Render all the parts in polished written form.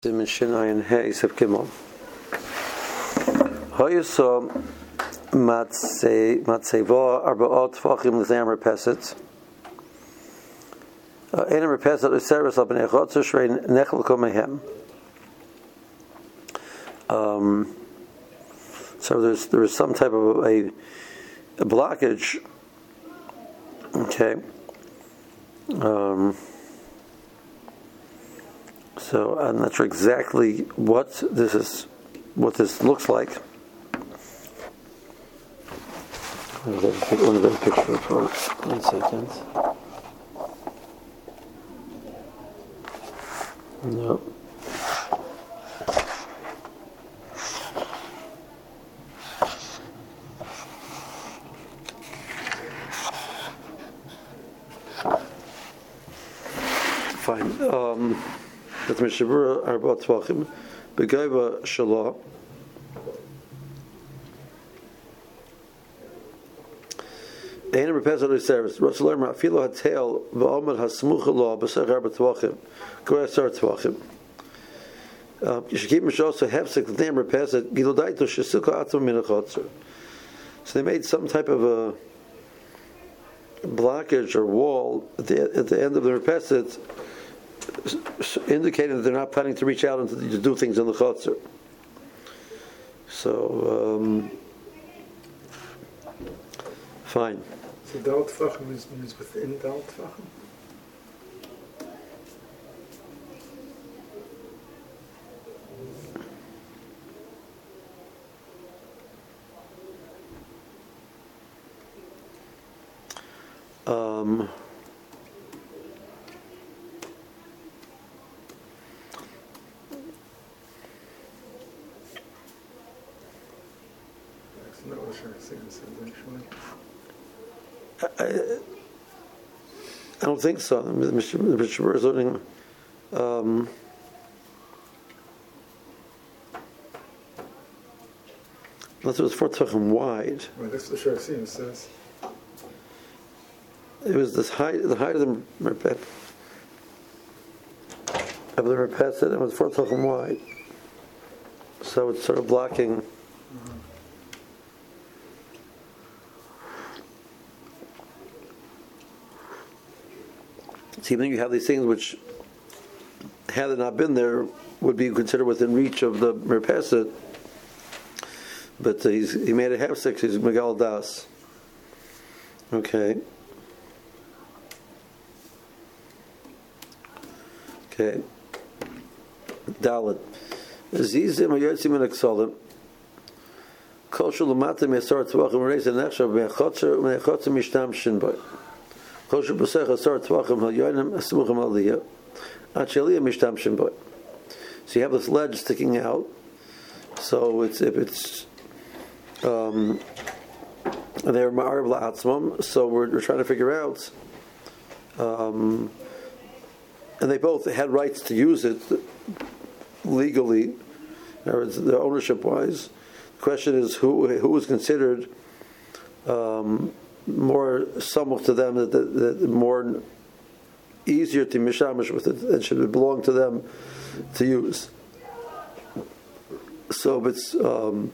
Siman Shinayin Hey Sef Gimel. Hoyuso Matzeva Arbaot Tvachim L'Zayam Repeset. Ein Repeset L'Seres Al Bnei Chotzer Shrein Nechel Komehem. So there's some type of a blockage. Okay. So I'm not sure exactly what this looks like. I'm going to take one of the pictures for 1 second. No. Fine. That's Mishabura Arba Tvachim, Begaiva Shalah. Ein repetitive service. Rasul Lerma Filo Hatel V'Omer Hasmucha Law B'Sech Arba Tvachim, Goyasar Tvachim. You should keep Mishal so Hefsek the name repeset Gilodaito Shesuka Atzum Minachotzer. So they made some type of a blockage or wall at the end of the repeset, indicating that they're not planning to reach out and to do things in the Chotzer. So, fine. So Dal Tvachim means within Dal Tvachim? I don't think so. Mr. Shur is learning. Unless it was 4 tefachim wide. Well, that's the Sharasim says. It was the height of the merpet. Of the merpet, it was 4 tefachim wide. So it's sort of blocking. So even though you have these things which, had it not been there, would be considered within reach of the merpeset, but he made it half 6. He's Megal Das. Okay. Dalet. Zizim hayotzim min haksolim. Kol shulamata me'asar tvachim reis nechshav me'achotzer mishtamshin b'y. Kol shubasech asar tvachim hayonim asmuchim aliyah. Ad sheliyah mishtamshin b'y. So you have this ledge sticking out. So they're ma'arib la'atzmam. So we're trying to figure out. And they both had rights to use it legally, or their ownership-wise. The question is who is considered more samach to them, that more easier to mishamish with it, and should belong to them to use. So if it's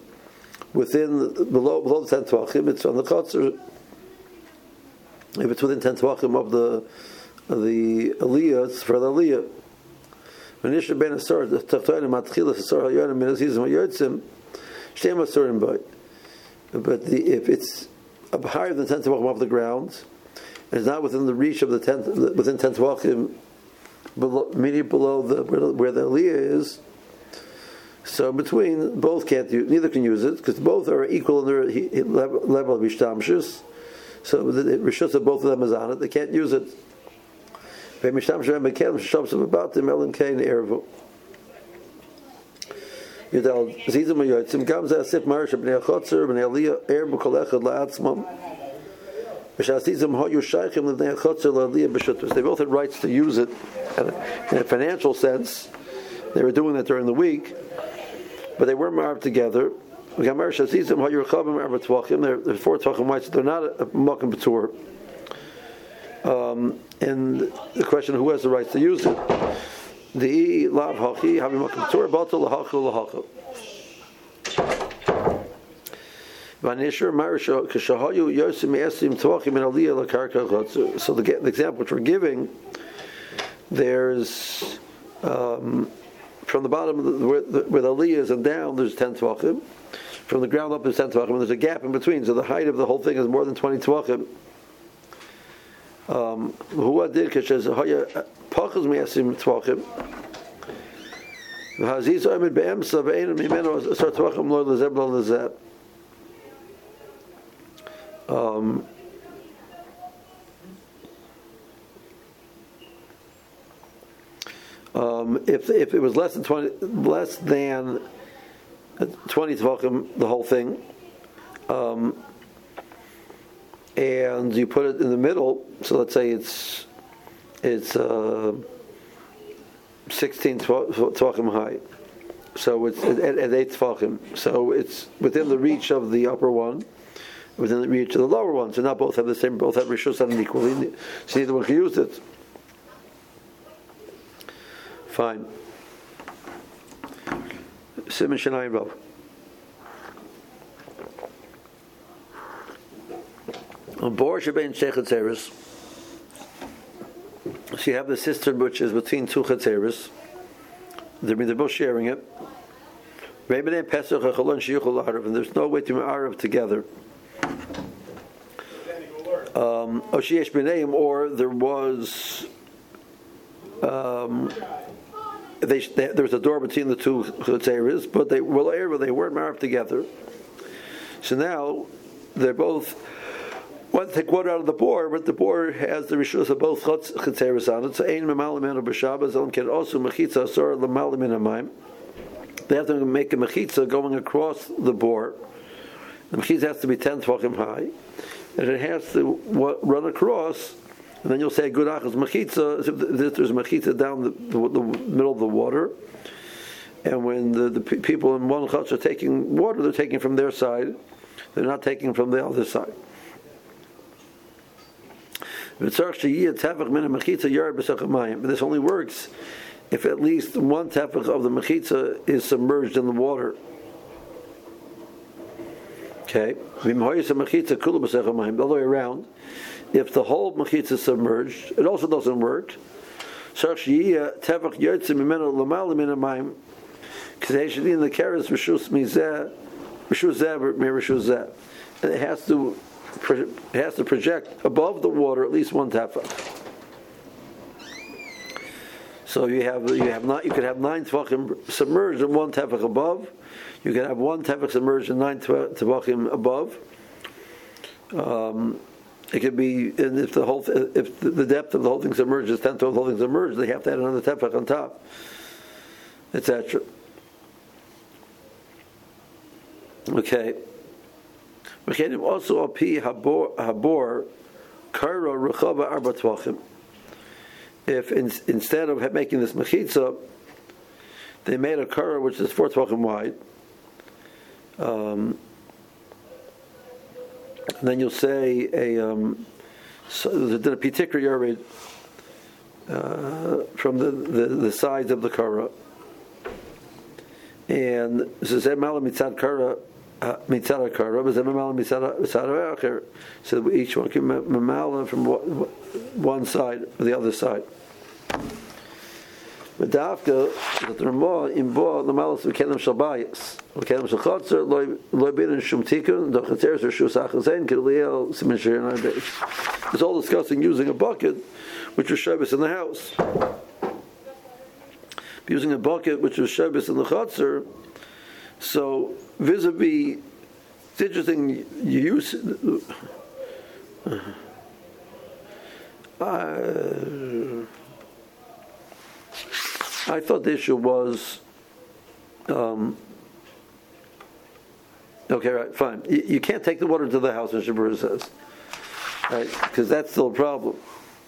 below the 10 tvachim, it's on the chotzer. If it's within 10 tvachim of the aliyah, it's for the aliyah. When Yisha ben Asar, the Tachtoinim Matchilas Asar Hayonim Min Azizim Hayotzim, Shteim Asurim Bay. But if it's up higher than 10 Tevachim off the ground, and it's not within the reach of within 10 Tevachim, meaning below where the aliyah is, so between, both can't use, neither can use it, because both are equal in their level of Ishtamshus. So the Rishus of both of them is on it, they can't use it. So both are equal in they both had rights to use it in a financial sense. They were doing it during the week, but they were marved together. They're 4 tvachim wide, so they're not a makom b'tur. And the question of who has the right to use it. the lav hachi having makom tzur batal lahachu lahachu. Vanishur marisha kashahayu yosim esim tvachim in aliyah lakarka chotzer. So the example which we're giving, there's from the bottom where the aliyah is and down, there's 10 tvachim. From the ground up is 10 tvachim, and there's a gap in between. So the height of the whole thing is more than 20 tvachim. Who did kashahaya pachas me'esim tvachim. V'haziz oimid be'emsa ve'enim mimeno asar tvachim lo lezeb lo lezeb. If it was less than 20 tvachim, the whole thing, and you put it in the middle, so let's say it's 16 tvachim high, so it's at 8 tvachim, so it's within the reach of the upper one, within the reach of the lower one. So not both have the same, both have rishus and equally. So neither one can use it. Fine. Siman Shenayim Vav. On Bor Shebein Shei Chatzeres, so you have the cistern which is between two chatzeres. They're both sharing it. And there's no way to ma'arav together. Or there was there was a door between the two chatzeres, but they weren't ma'arav together. So now they're both want to take water out of the bore, but the bore has the rishus of both chatzeres on it. So ein memalim eno b'Shabbos, and can also mechitza asor l'malim min hamayim. They have to make a mechitza going across the bore. The mechitza has to be 10 tvachim high, and it has to run across. And then you'll say good achas mechitza. If there's mechitza down the middle of the water, and when the people in one chutz are taking water, they're taking from their side. They're not taking from the other side. But this only works if at least one tefach of the mechitza is submerged in the water. Okay? The other way around, if the whole mechitza is submerged, it also doesn't work. Because in the keres and it has to project above the water at least one tefach. So you could have 9 tvachim submerged and 1 tefach above. You can have 1 tefach submerged and 9 tvachim above. It could be, and if the depth of the whole thing submerged is 10 of the whole thing submerged, they have to add another tefach on top, etc. Okay. Also, api habor kara rechava arba tvachim. If instead of making this mechitza, they made a kara which is 4 tvachim wide, and then you'll say the pitikra yared from the sides of the kara, and this is emala mitzad kara. So each one can mamala from one side or the other side. But dafka that the Ramah in bo the malas v'kelim shel bayis v'kelim shel chotzer loy bin shum tikun the chatzeres or shus achazain k'liel simin sherin arbeish. It's all discussing using a bucket which was shabbos in the house. Using a bucket which was shabbos in the chotzer. So vis-a-vis, it's interesting. You use. I thought the issue was. Okay, right, fine. You can't take the water to the house, as Shabur says, right? Because that's still a problem.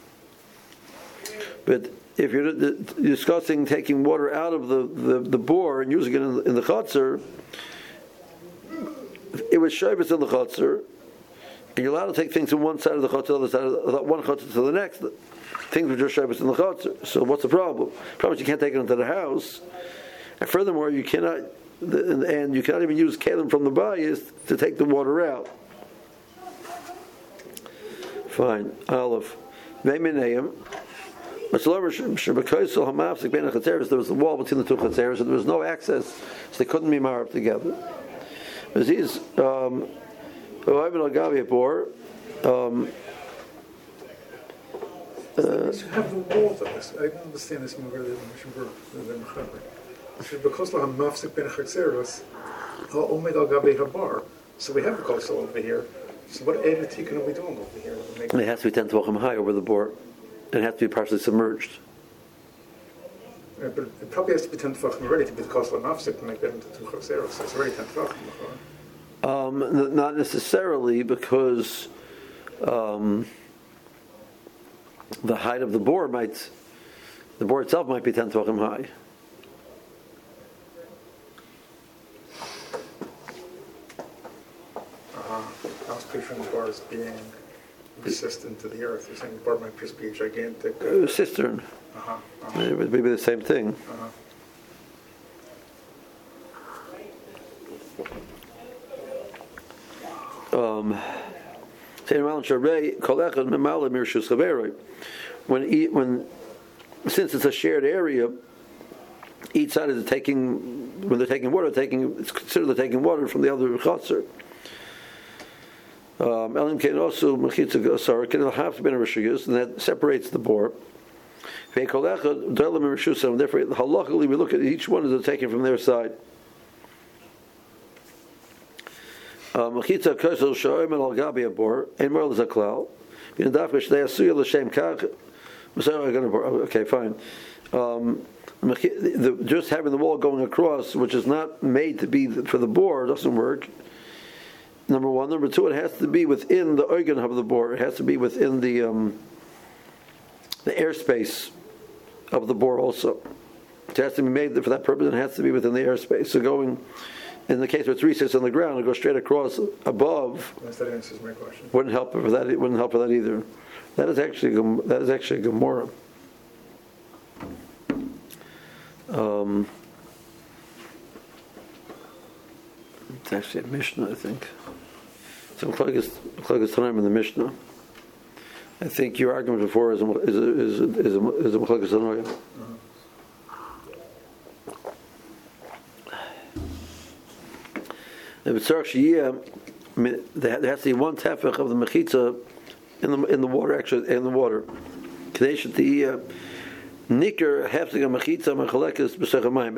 But if you're discussing taking water out of the bore and using it in the chotzer, it was shabbos in the chotzer, And you're allowed to take things from one side of the chotzer to the other side of the one chotzer to the next. Things were just shabbos in the chotzer. So what's the problem? The problem is you can't take it into the house. And furthermore, you cannot even use kelim from the bayis to take the water out. Fine. Aleph. Veiminayim. There was a wall between the two chatzeres, so there was no access, so they couldn't be married together. Aziz, you have the wall though. I don't understand this more than Mechaber. Because of mafsik ben chatzeros, omed al gabi habar. So we have the coastal over here. So what added tikkun are we doing over here? It has to be 10 tvachim high over the bore. And it has to be partially submerged. But it probably has to be 10 tvachim already to be the coastal mafsik to make that into 2 chatzeros. So it's already 10 tvachim. Not necessarily, because the height of the bore itself might be 10 tvachim high. I was picturing the bar as being resistant to the earth. You're saying the bar might just be a gigantic cistern. It would be the same thing. Since it's a shared area, each side is when they're taking water, it's considered they're taking water from the other chotzer. Elim can also mechitza gasar can have to be a rishuyus, and that separates the bore. Therefore, halachically, we look at each one as they're taken from their side. Mechitza kosel shoyim al gabi abor ein more zaklal. In dafresh they asuya l'shem kach. Okay, fine. Just having the wall going across, which is not made to be for the bore, doesn't work. Number one. Number two, it has to be within the organ of the bore. It has to be within the airspace of the bore also. It has to be made for that purpose, and it has to be within the airspace. So in the case where it's recessed on the ground, it goes straight across above. Yes, that answers my question. Wouldn't help for that. It wouldn't help for that either. That is actually a Gemara. It's actually a Mishnah, I think. So Mechlokas Tanaim in the Mishnah. I think your argument before is a Mechlokas Tanaim. There has to be one tefach of the mechitza in the water, actually, in the water. Kadesh the nicker hefzig mechitza mechalekes b'sechamayim.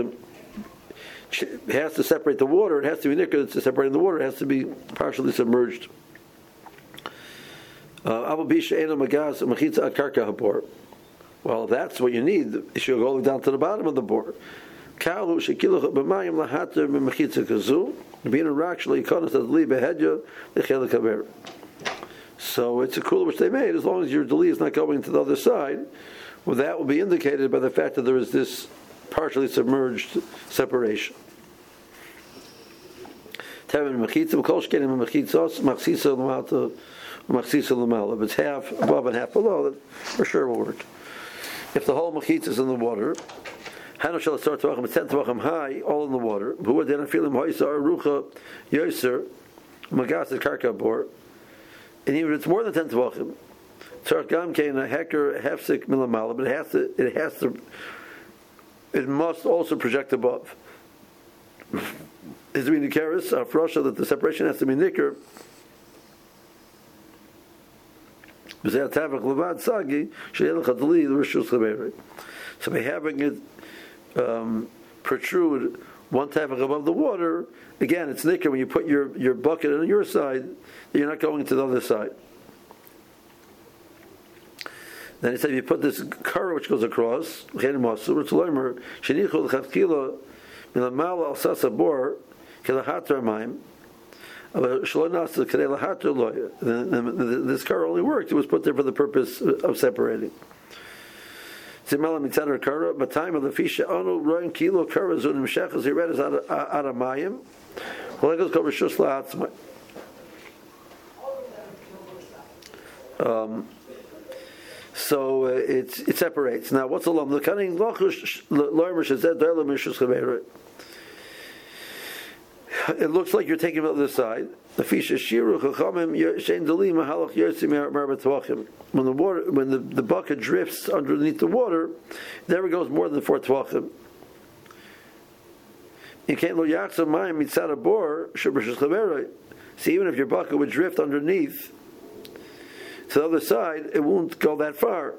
It has to separate the water. It has to be nicker to separate the water. It has to be partially submerged. Well, that's what you need. It should go all the way down to the bottom of the bore. So it's a kula which they made, as long as your deli is not going to the other side. Well, that will be indicated by the fact that there is this partially submerged separation. If it's half above and half below, that for sure will work. If the whole mechitza is in the water, Hanu shall start to 10 tvachim high, all in the water. Who then feeling hoisa arucha yoser magas the karka bor, and even if it's more than 10 tvachim, tzark gam kein a heker hefsik milamala, but it must also project above. Is being the keres afrosha that the separation has to be nicker. So by having it protrude one tefach above the water, again, it's nicker when you put your bucket on your side, you're not going to the other side. Then he said, if you put this current which goes across, then this car only worked. It was put there for the purpose of separating. But time of the fisha anu roin kilo kara zunim shechas he read is out of mayim. Well, it goes cover shus la'atzmai. So it separates. Now, what's the lam? The cunning lachush loimer shezed doyle mishus chaveru. It looks like you're taking it on the other side. The fisha shiru chachamim shein dali mahalach yotzi me'arbat tvachim. When the water, when the bucket drifts underneath the water, it never goes more than 4 tvachim. You can't lo yachsa mayim mitzad abor shubashus chaveru. See, even if your bucket would drift underneath to the other side, it won't go that far.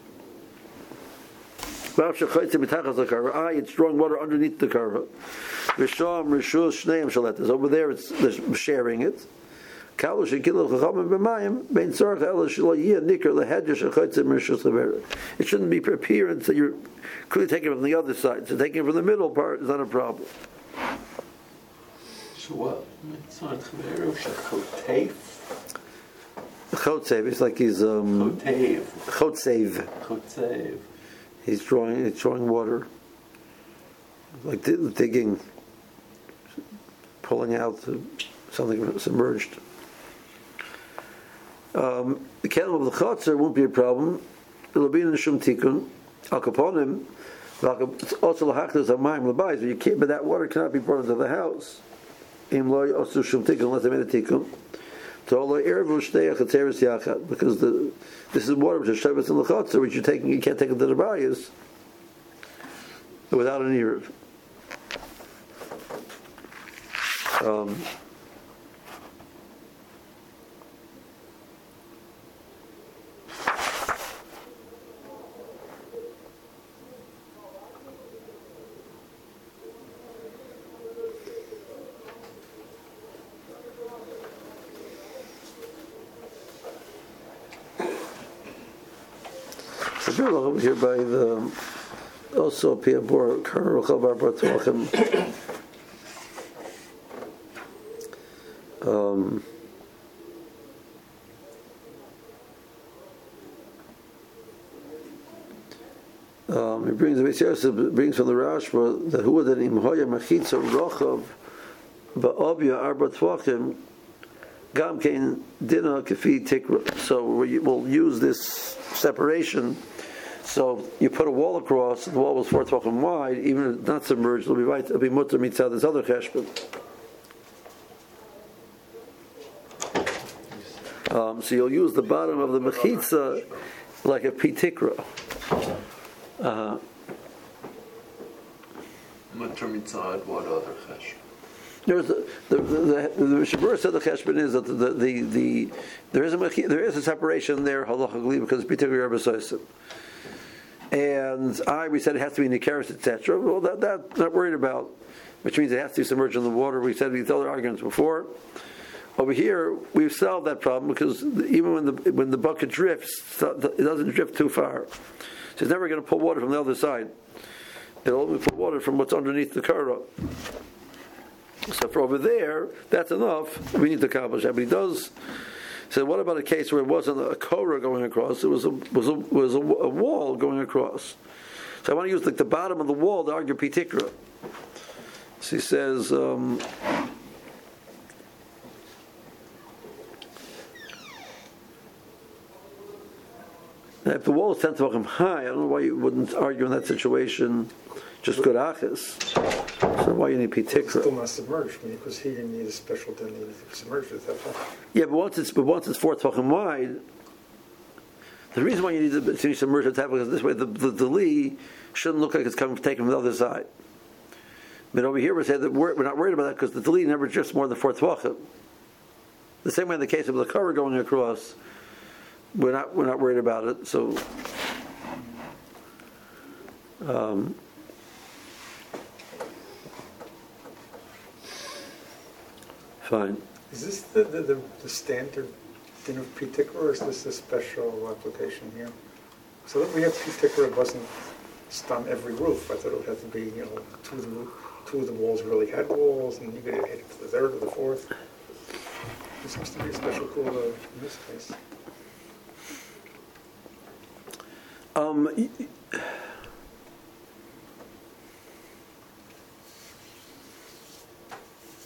It's drawing water underneath the karva. Over there, they're sharing it. It shouldn't be appearance that you're clearly taking it from the other side. So taking it from the middle part is not a problem. So what? Chotsev, it's like he's Chotsev. He's drawing water, like digging, pulling out something submerged. The kettle of the chotzer won't be a problem. It'll be in the shum tikkun. Al kaponim, also lahachdas amayim labayis. You can't, but that water cannot be brought into the house. Im loy also shum tikkun unless they made a tikkun. Because this is water which is shavas in the chotzer, which you can't take it to the bayis without an eruv. Over here by the also Piabor Karachal Barbar Tvachim. He brings from the Rashba that who would an imhoya machitza rochav ba'obya arba tvachim gam kein dina kefi tikra. So we'll use this separation. So you put a wall across, the wall was 4 tvachim wide, even if it's not submerged, it'll be right. It'll be mutter mitzad this other cheshbon. So you'll use the bottom of the mechitza like a pitikra. Mutter mitzad, what other cheshbon? There's the Shabur said the cheshbon is that there is a separation there halachically because it's pitikra yerbasosim. And we said it has to be nikaris, etc. Well, that not worried about, which means it has to be submerged in the water. We said these other arguments before. Over here, we've solved that problem because even when the bucket drifts, it doesn't drift too far. So it's never going to pull water from the other side. It'll only pull water from what's underneath the kara. So for over there, that's enough. We need to accomplish that. But he does. So what about a case where it wasn't a korah going across? It was a wall going across. So I want to use like the bottom of the wall to argue pitikra. So he says. If the wall is 10 tvachim high, I don't know why you wouldn't argue in that situation just good achis. So why you need pitikra? Still not submerged because he didn't need a special din if submerged at that point. Yeah, but once it's 4 tvachim wide, the reason why you need to be submerged at that because this way the li shouldn't look like it's taken from the other side. But over here we say that we're not worried about that because the li never drifts more than 4 tvachim. The same way in the case of the korah going across. We're not worried about it. So, fine. Is this the standard din of pitikra, or is this a special application here? So that we had pitikra, it wasn't on every roof. I thought it would have to be, two of the walls really had walls, and you could hit it to the third or the fourth. There seems to be a special rule in this case.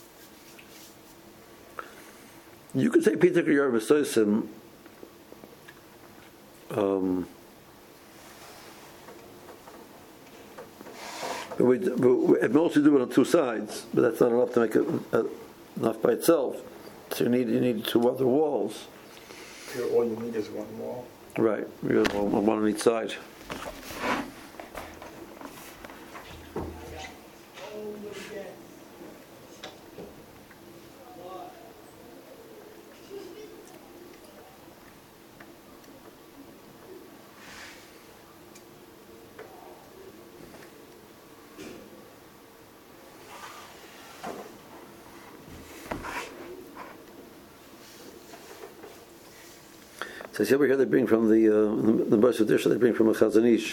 You could say pitikra yerbasosim at most you do it on two sides, but that's not enough to make it enough by itself. So you need two other walls. Here, all you need is one wall. Right, you got one on each side. So see over here they bring from the Bosher Disha, they bring from a Chazon Ish.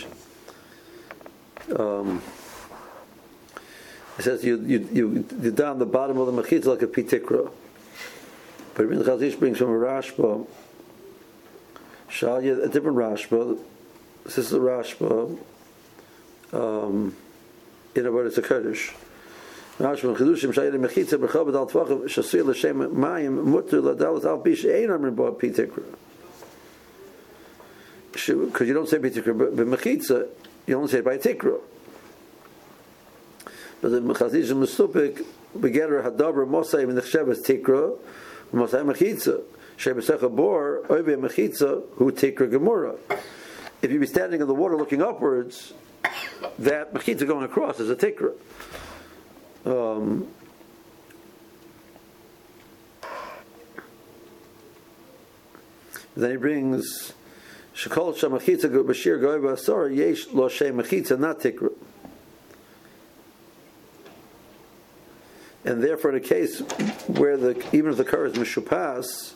It says you down the bottom of the mechitza like a pitikra. But the Chazon Ish brings from a Rashba. Shalya, a different Rashba. This is the Rashba. In about it's a Kurdish. Rashba Chedushim Shalya mechitza b'chabad al tvachim shasir l'shem mayim mutter l'dalat al bish ein amrin bo pitikra. Because you don't say pitikra, but mechitza, you only say it by tikra. But the mechazis and mestupik, begetter hadaber mosayim and nechshev tikra, mosayim mechitza. Shebesecha bor oive mechitza who tikra gemura. If you be standing in the water looking upwards, that mechitza going across is a tikra. Then he brings. Shekol Shamachitza Bashir Goiba Asora Yesh Lo Shem Machitza not Tikra. And therefore, in a case where even if the car is Mishupas,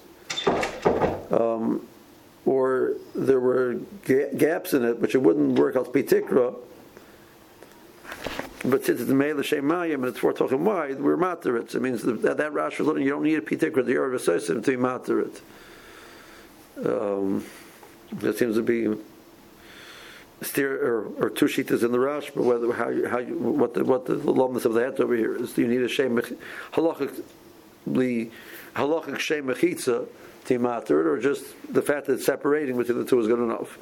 or there were gaps in it, which it wouldn't work out to be Tikra, but since it's the Me'el Shem Mayim and it's for talking wide, we're Materit. It means that Rash is looking, you don't need a Tikra, the Yor of Asosim to be Materit. There seems to be or two shitas in the Rash, but what the lumpness of the hat over here is. Do you need a shem halachic shem mechitza to matter it, or just the fact that it's separating between the two is good enough?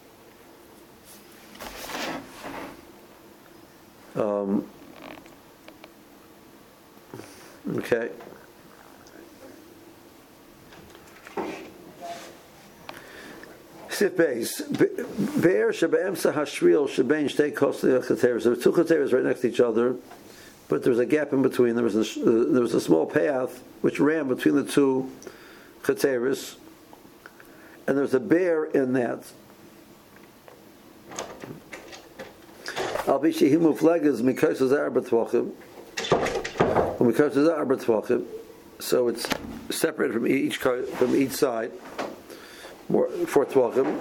Okay. Sif Beis. Be'er shebe'emsa hashriel shebein shtei kosli chateres. There were two chateres right next to each other, but there was a gap in between. There was a small path which ran between the two chateres, and there was a bear in that. Al bishihi muflegas mikosas arba tvachim. Mikosas arba tvachim. So it's separated from each side. For tvachim,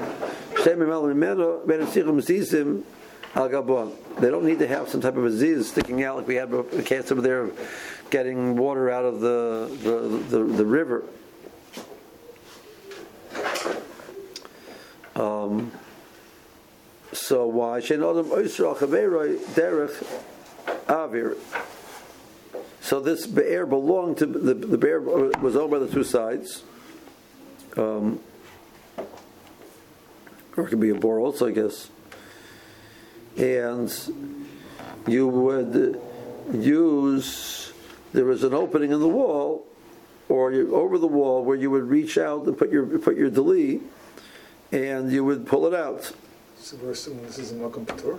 they don't need to have some type of a ziz sticking out like we had a case over there getting water out of the river. So why? So this be'er belonged to the bear was owned by the two sides. Or it could be a bore also, I guess. And you would use, there was an opening in the wall, or over the wall, where you would reach out and put your deli, and you would pull it out. So we're assuming this is a Malkum Patur?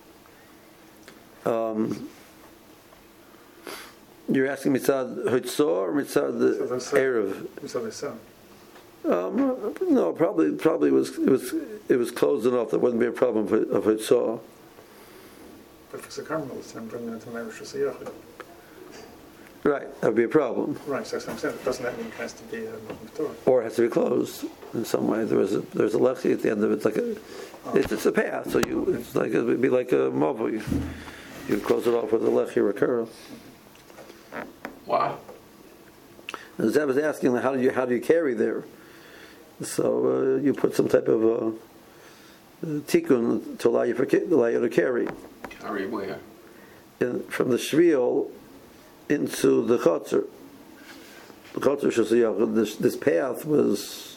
You're asking Mitzad Hutzah or Mitzad Erev? Mitzad Esav. No, probably it was closed enough that wouldn't be a problem of Hutzah. But if it's a Carmel, it's time bringing it to Meirish Yachid. Right, that would be a problem. Right, so that's what I'm saying. Doesn't that mean it has to be a Malkum Patur? Or it has to be closed in some way. There's a lechi at the end of it. It's a path, so it'd be like a movu. You close it off with a lechi or a kara. Wow. And Zev was asking, how do you carry there? So you put some type of tikkun to allow you to carry. Carry where? From the shviel into the chotzer. The chotzer, this path was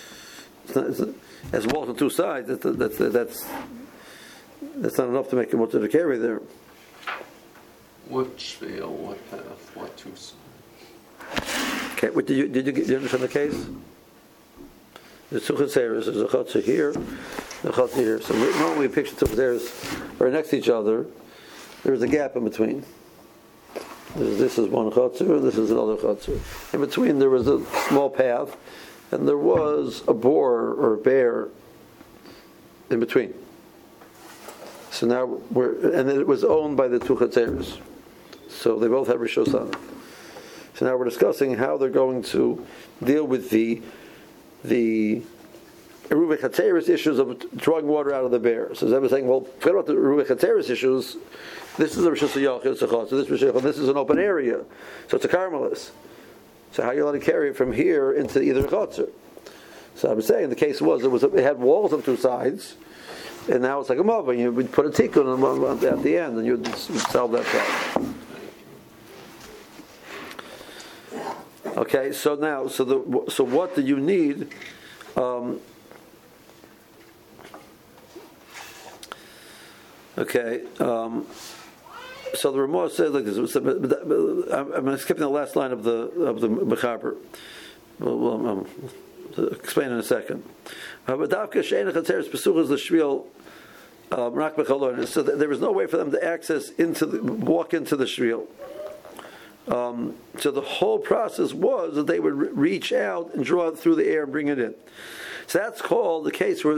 as walls on two sides. That's not enough to make a mutter to carry there. What shvil, what path, what two sides? Okay, did you understand the case? There's two chatzeros. There's a chatzor here, a chatzor here. So normally we picture two chatzeros are next to each other. There's a gap in between. This is one chatzor, this is another chatzor. In between there was a small path, and there was a boar or a bear in between. So now and then it was owned by the two chatzeros. So they both have rishos on it. So now we're discussing how they're going to deal with the Eruvei Chatzeris issues of drawing water out of the bear. So Zeb is saying, well, forget about the Eruvei Chatzeris issues. This is a Rishus Yachid, it's a Chotzer. This is an open area, so it's a Carmelis. So how are you allowed to carry it from here into either Chotzer? So I was saying the case was it had walls on two sides, and now it's like a mava. You would put a tikkun at the end, and you'd solve that problem. Okay, so now, so what do you need? So the Ramah says like this. I'm skipping the last line of the Mechaber. Well, I'll explain in a second. So there was no way for them to walk into the shvil. So the whole process was that they would reach out and draw it through the air and bring it in. So that's called the case where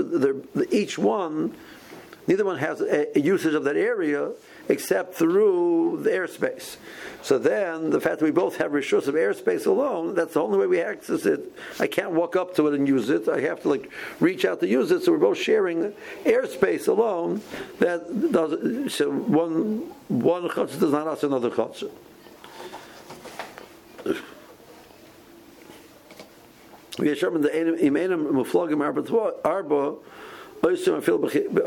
neither one has a usage of that area except through the airspace. So then the fact that we both have rishus of airspace alone, that's the only way we access it. I can't walk up to it and use it. I have to reach out to use it. So we're both sharing airspace alone. That does so one chutzah does not ask another chutzah. We determined the imenim muflagim arba oisim afil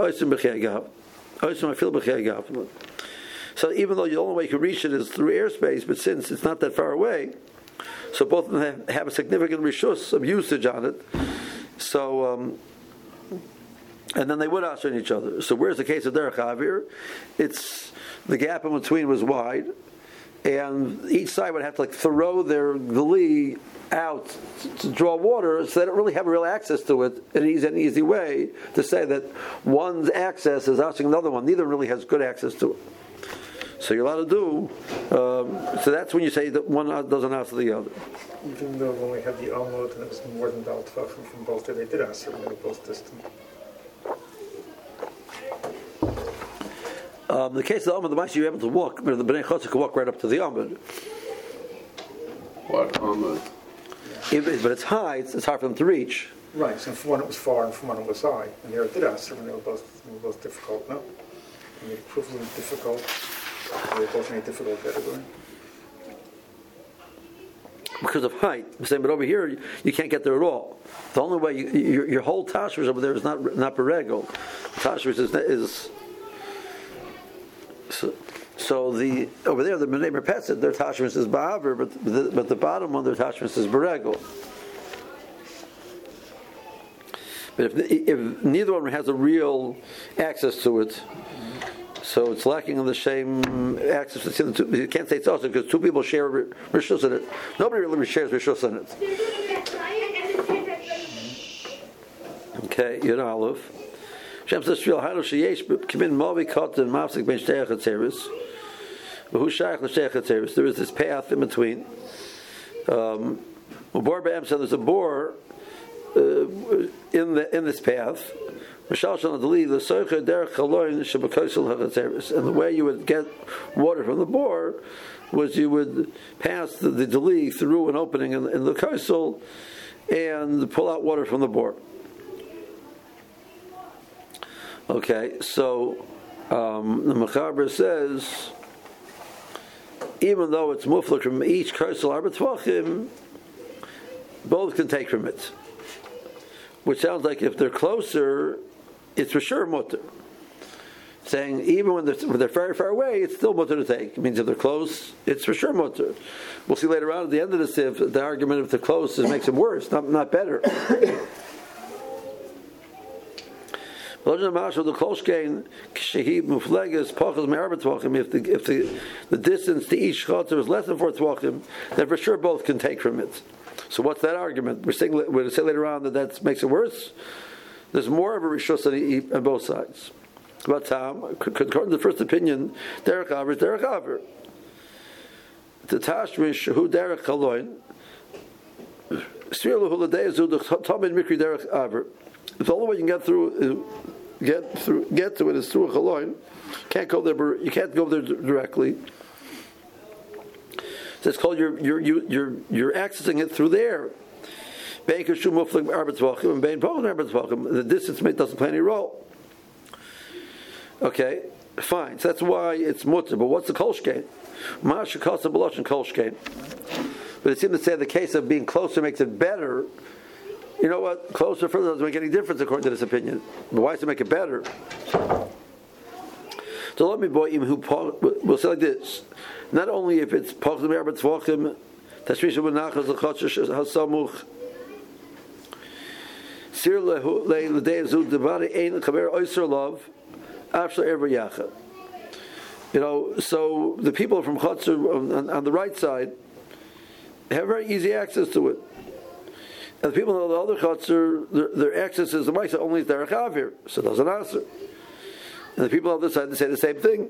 b'chei. So even though the only way you can reach it is through airspace, but since it's not that far away, so both of them have a significant rishus of usage on it. So and then they would answer each other. So where's the case of Derech Avir? It's the gap in between was wide, and each side would have to throw their gli out to draw water, so they don't really have real access to it in an easy way to say that one's access is asking another one. Neither really has good access to it. So you're allowed to do. So that's when you say that one doesn't answer the other. Even though when we had the Almod and it was more than Dal Tvachim from both, they did answer when they were both distant. The case of the Amud, the Ma'aseh, you're able to walk, but the Bnei Chotzer could walk right up to the Amud. What Amud? But it's high, it's hard for them to reach. Right, so from one it was far and from one it was high. And here it did answer when they were both difficult, no? And the equivalent difficult, they were both in a difficult category. Because of height. I'm saying, but over here, you can't get there at all. The only way, your whole tashrish over there is not beregel. Tashrish is so the over there the Bnei Merpetzet, their tashmish is ba'aver, but the bottom one, their tashmish is beregel. But if neither one has a real access to it, so it's lacking in the same access to the two. You can't say it's also because two people share rishus in it. Nobody really shares rishus in it. Okay, Yud Aleph. Shem says, "Shvil hanu sheyesh kimin mavi katan mafsik ben shtei chatzeris, v'hu shayach l'shtei chatzeris." There is this path in between. Bor be'em said there's a bor in this path. And the way you would get water from the bor was you would pass the deli through an opening in the kosel and pull out water from the bor. Okay, so the Mechaber says, even though it's muflik from each kosel arba tvachim, both can take from it. Which sounds like if they're closer, it's for sure mutter. Saying even when they're very far away, it's still mutter to take. It means if they're close, it's for sure mutter. We'll see later on at the end of this if the argument if they're close makes it worse, not better. If the distance to each chotzer is less than 4 tvachim, then for sure both can take from it. So what's that argument? We're going to say later on that makes it worse. There's more of a rishus on both sides. But according to the first opinion, derech aver is derech aver. The tashmish who derech chaloin. It's the only way you can get to it is through a chaloin. You can't go there directly. So it's called you're accessing it through there. The distance doesn't play any role. Okay, fine. So that's why it's mutter. But what's the kolshkein? But it seems to say the case of being closer makes it better. You know what? Closer further doesn't make any difference according to this opinion. But why does it make it better? So let me we'll say like this. Not only if it's Pachim Erbet Tvachim, Tashmish Benachas L'Chotsh HaSamuch Sir L'Dei Zud Devari Ein Chaber Oyser Love Afshla Ever Yacha. So the people from Chotzer on the right side have very easy access to it. And the people on the other Chotzer, their access is the Maisa only is Derech Avir, so it doesn't answer. And the people on the other side, they say the same thing.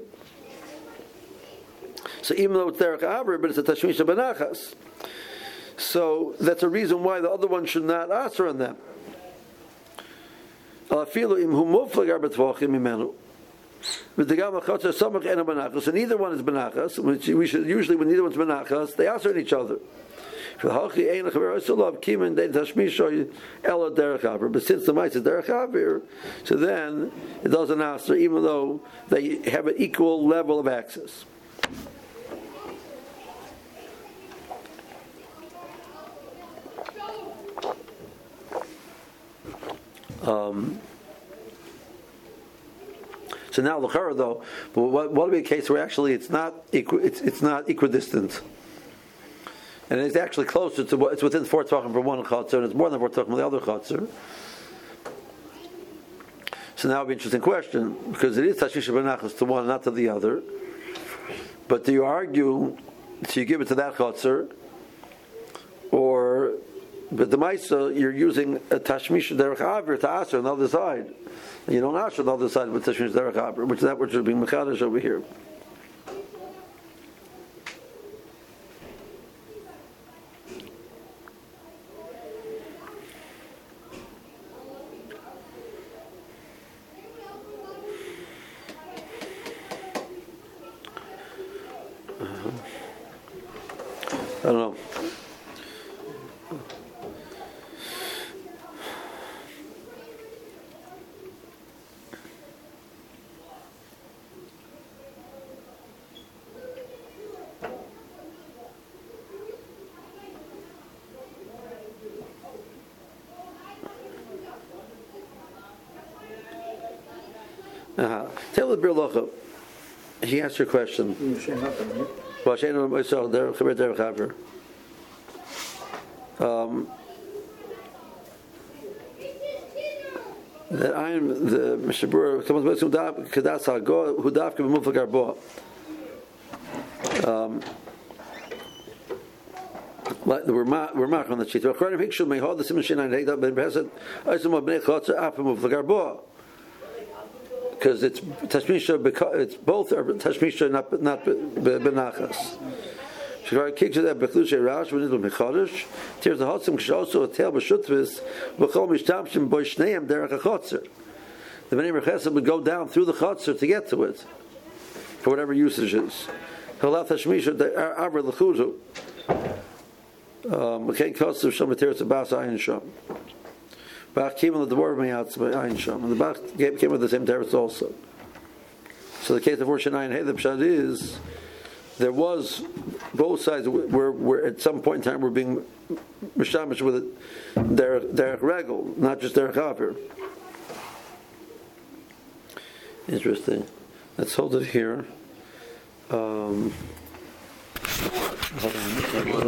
So even though it's Derech Avir, but it's a Tashmisha Benachas. So that's a reason why the other one should not answer on them. And neither one is Benachas, which we should usually, when neither one's Benachas, they answer each other. But since the mice is derech avir, so then it doesn't answer, even though they have an equal level of access. So now l'chara though, but what would be a case where actually it's not equidistant? And it's actually closer to it's within 4 tvachim from one chotzer, and it's more than 4 tvachim from the other chotzer. So now it would be an interesting question, because it is tashmish benachos to one, not to the other. But do you argue, so you give it to that chotzer, or but the ma'isa you're using a tashmish derech avir to aser on the other side, and you don't aser on the other side with tashmish derech avir, which is that which is being mechadish over here. I don't know. Tell the Birlocha. He asked your question. That I am the Mishabur comes with Kadas Hago who dafka b'muflag arbo. We're marking on the sheet. According to Hikshu, may hold the Simon Shinai Hegda ben Beheset Oisam Bnei Chotzer Apa Muflag Arbo. Because it's Tashmisha, it's both Tashmisha, not Benachas. Shekar kicks that Beklushe Rash when it was Mechadish. Tears the Hotzim Kshoso a tail B'Shutvis B'Chol Mishtamshim Boishneim Derech HaChotzer. The Bnei Merchesed would go down through the Chotzer to get to it for whatever usage is. Halaf Tashmisha Avr L'Chuzu. McCain Kotzer Shom Teres Abbas Ayin Shom. Bach came on the dwarf Mayatz Ayin Shom, and the Bach came with the same teretz also. So the case of Roshanayin Hey, the Pshad is there was both sides were at some point in time were being mishamish with it derech regel, not just derech avir. Interesting. Let's hold it here.